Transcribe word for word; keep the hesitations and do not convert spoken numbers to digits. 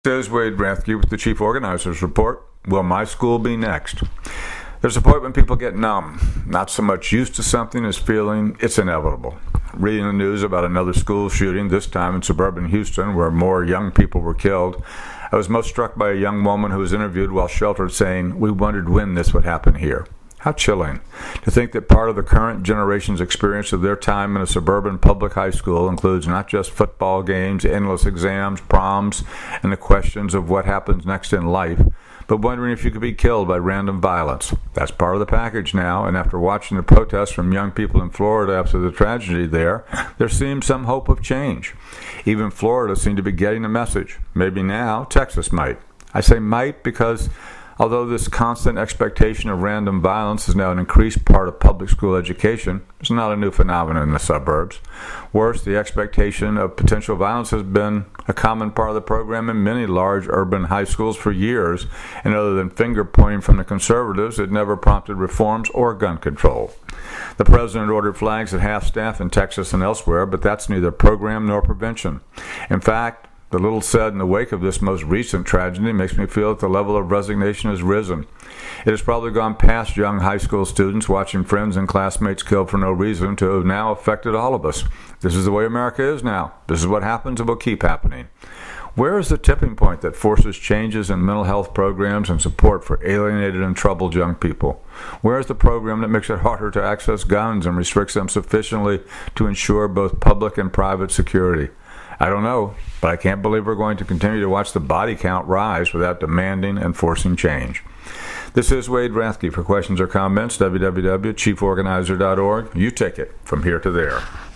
This is Wade Rathke with the Chief Organizer's Report. Will my school be next? There's a point when people get numb, not so much used to something as feeling it's inevitable. Reading the news about another school shooting, this time in suburban Houston, where more young people were killed, I was most struck by a young woman who was interviewed while sheltered saying, "We wondered when this would happen here." How chilling to think that part of the current generation's experience of their time in a suburban public high school includes not just football games, endless exams, proms, and the questions of what happens next in life, but wondering if you could be killed by random violence. That's part of the package now, and after watching the protests from young people in Florida after the tragedy there, there seems some hope of change. Even Florida seemed to be getting the message. Maybe now Texas might. I say might because although this constant expectation of random violence is now an increased part of public school education, it's not a new phenomenon in the suburbs. Worse, the expectation of potential violence has been a common part of the program in many large urban high schools for years, and other than finger-pointing from the conservatives, it never prompted reforms or gun control. The president ordered flags at half-staff in Texas and elsewhere, but that's neither program nor prevention. In fact, the little said in the wake of this most recent tragedy makes me feel that the level of resignation has risen. It has probably gone past young high school students watching friends and classmates killed for no reason to have now affected all of us. This is the way America is now. This is what happens and will keep happening. Where is the tipping point that forces changes in mental health programs and support for alienated and troubled young people? Where is the program that makes it harder to access guns and restricts them sufficiently to ensure both public and private security? I don't know, but I can't believe we're going to continue to watch the body count rise without demanding and forcing change. This is Wade Rathke. For questions or comments, w w w dot chief organizer dot org. You take it from here to there.